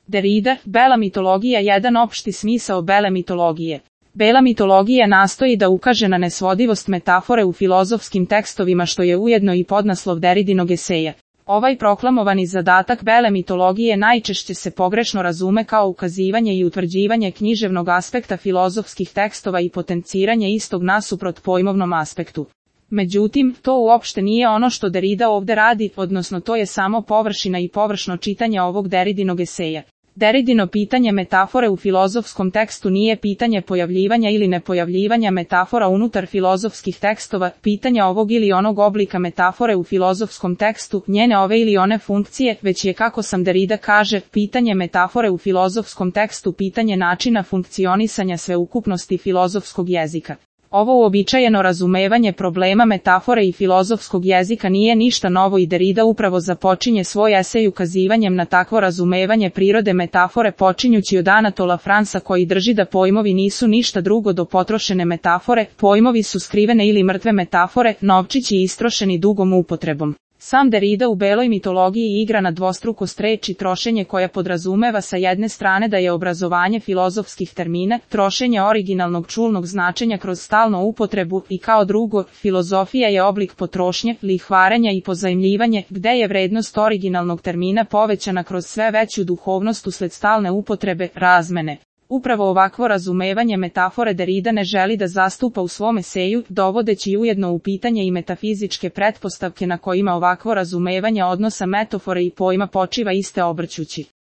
Derrida, bela mitologija. Jedan opšti smisao bele mitologije. Bela mitologija nastoji da ukaže na nesvodivost metafore u filozofskim tekstovima, što je ujedno i podnaslov Derridinog eseja. Ovaj proklamovani zadatak bele mitologije najčešće se pogrešno razume kao ukazivanje i utvrđivanje književnog aspekta filozofskih tekstova i potenciranje istog nasuprot pojmovnom aspektu. Međutim, to uopšte nije ono što Derrida ovde radi, odnosno to je samo površina i površno čitanje ovog Derridinog eseja. Derridino pitanje metafore u filozofskom tekstu nije pitanje pojavljivanja ili nepojavljivanja metafora unutar filozofskih tekstova, pitanje ovog ili onog oblika metafore u filozofskom tekstu, njene ove ili one funkcije, već je, kako sam Derrida kaže, pitanje metafore u filozofskom tekstu pitanje načina funkcionisanja sveukupnosti filozofskog jezika. Ovo uobičajeno razumevanje problema metafore i filozofskog jezika nije ništa novo i Derrida upravo započinje svoj esej ukazivanjem na takvo razumevanje prirode metafore, počinjući od Anatola Fransa, koji drži da pojmovi nisu ništa drugo do potrošene metafore, pojmovi su skrivene ili mrtve metafore, novčići istrošeni dugom upotrebom. Sam Derrida u beloj mitologiji igra na dvostrukost reči trošenje, koja podrazumeva sa jedne strane da je obrazovanje filozofskih termina, trošenje originalnog čulnog značenja kroz stalnu upotrebu, i kao drugo, filozofija je oblik potrošnje, lihvarenja i pozajmljivanje, gde je vrednost originalnog termina povećana kroz sve veću duhovnost usled stalne upotrebe, razmene. Upravo ovakvo razumevanje metafore Derrida ne želi da zastupa u svom eseju, dovodeći ujedno u pitanje i metafizičke pretpostavke na kojima ovakvo razumevanje odnosa metafore i pojma počiva, iste obrćući